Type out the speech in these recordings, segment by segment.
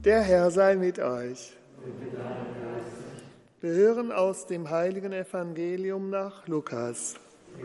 Der Herr sei mit euch. Wir hören aus dem heiligen Evangelium nach Lukas.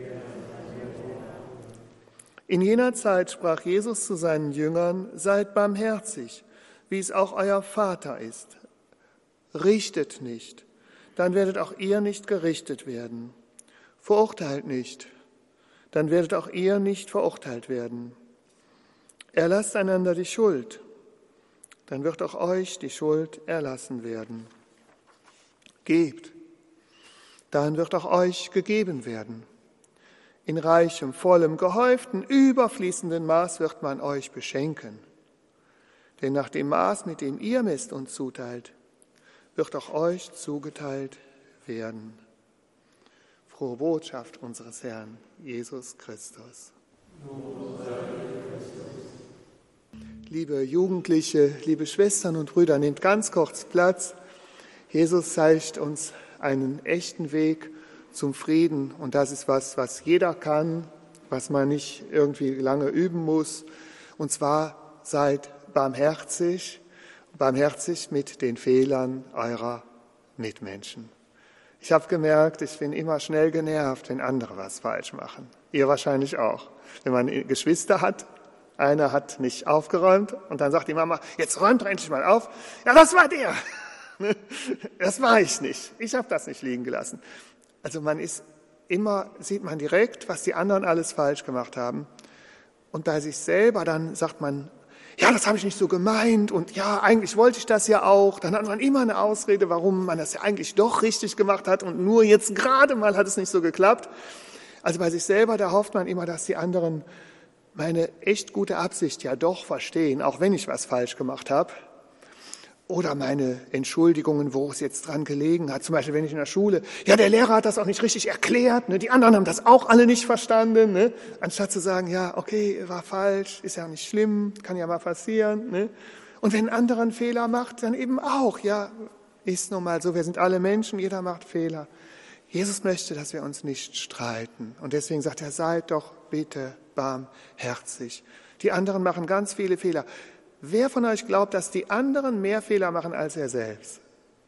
In jener Zeit sprach Jesus zu seinen Jüngern: Seid barmherzig, wie es auch euer Vater ist. Richtet nicht, dann werdet auch ihr nicht gerichtet werden. Verurteilt nicht, dann werdet auch ihr nicht verurteilt werden. Erlasst einander die Schuld, dann wird auch euch die Schuld erlassen werden. Gebt, dann wird auch euch gegeben werden. In reichem, vollem, gehäuften, überfließenden Maß wird man euch beschenken. Denn nach dem Maß, mit dem ihr messt und zuteilt, wird auch euch zugeteilt werden. Frohe Botschaft unseres Herrn Jesus Christus. Liebe Jugendliche, liebe Schwestern und Brüder, nehmt ganz kurz Platz. Jesus zeigt uns einen echten Weg zum Frieden. Und das ist was jeder kann, was man nicht irgendwie lange üben muss. Und zwar seid barmherzig mit den Fehlern eurer Mitmenschen. Ich habe gemerkt, ich bin immer schnell genervt, wenn andere was falsch machen. Ihr wahrscheinlich auch. Wenn man Geschwister hat, einer hat nicht aufgeräumt und dann sagt die Mama: Jetzt räumt doch endlich mal auf. Ja, das war der. Das war ich nicht. Ich habe das nicht liegen gelassen. Also sieht man direkt, was die anderen alles falsch gemacht haben. Und bei sich selber dann sagt man: Ja, das habe ich nicht so gemeint und ja, eigentlich wollte ich das ja auch. Dann hat man immer eine Ausrede, warum man das ja eigentlich doch richtig gemacht hat und nur jetzt gerade mal hat es nicht so geklappt. Also bei sich selber, da hofft man immer, dass die anderen meine echt gute Absicht ja doch verstehen, auch wenn ich was falsch gemacht habe. Oder meine Entschuldigungen, wo es jetzt dran gelegen hat. Zum Beispiel, wenn ich in der Schule, ja, der Lehrer hat das auch nicht richtig erklärt, ne? Die anderen haben das auch alle nicht verstanden. Ne? Anstatt zu sagen, ja, okay, war falsch, ist ja nicht schlimm, kann ja mal passieren. Ne? Und wenn ein anderer einen Fehler macht, dann eben auch, ja, ist nun mal so, wir sind alle Menschen, jeder macht Fehler. Jesus möchte, dass wir uns nicht streiten. Und deswegen sagt er: Seid doch bitte barmherzig. Die anderen machen ganz viele Fehler. Wer von euch glaubt, dass die anderen mehr Fehler machen als er selbst?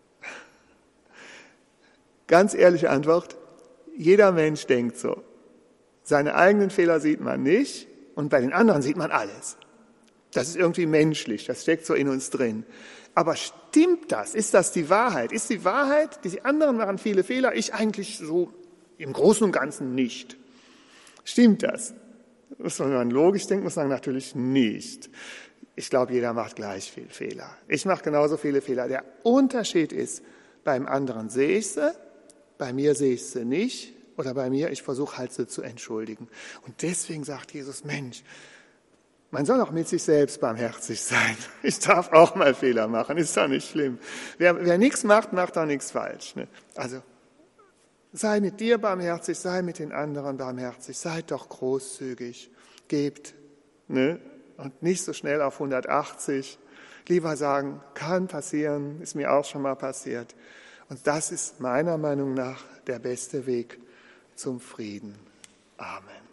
Ganz ehrliche Antwort: Jeder Mensch denkt so. Seine eigenen Fehler sieht man nicht und bei den anderen sieht man alles. Das ist irgendwie menschlich, das steckt so in uns drin. Aber stimmt das? Ist das die Wahrheit? Ist die Wahrheit, die anderen machen viele Fehler, ich eigentlich so im Großen und Ganzen nicht? Stimmt das? Wenn man logisch denkt, muss man sagen, natürlich nicht. Ich glaube, jeder macht gleich viel Fehler. Ich mache genauso viele Fehler. Der Unterschied ist, beim anderen sehe ich sie, bei mir sehe ich sie nicht oder bei mir, ich versuche halt sie zu entschuldigen. Und deswegen sagt Jesus: Mensch, man soll auch mit sich selbst barmherzig sein. Ich darf auch mal Fehler machen, ist doch nicht schlimm. Wer nichts macht, macht auch nichts falsch. Ne? Also sei mit dir barmherzig, sei mit den anderen barmherzig, seid doch großzügig, gebt, ne? Und nicht so schnell auf 180. Lieber sagen, kann passieren, ist mir auch schon mal passiert. Und das ist meiner Meinung nach der beste Weg zum Frieden. Amen.